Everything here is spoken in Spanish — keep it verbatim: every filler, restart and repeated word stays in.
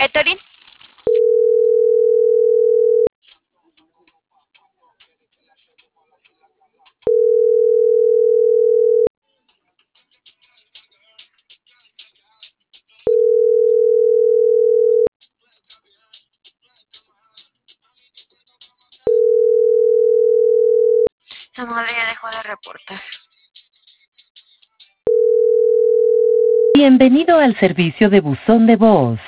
Etorín. Esa madre ya dejó de reportar. Bienvenido al servicio de buzón de voz.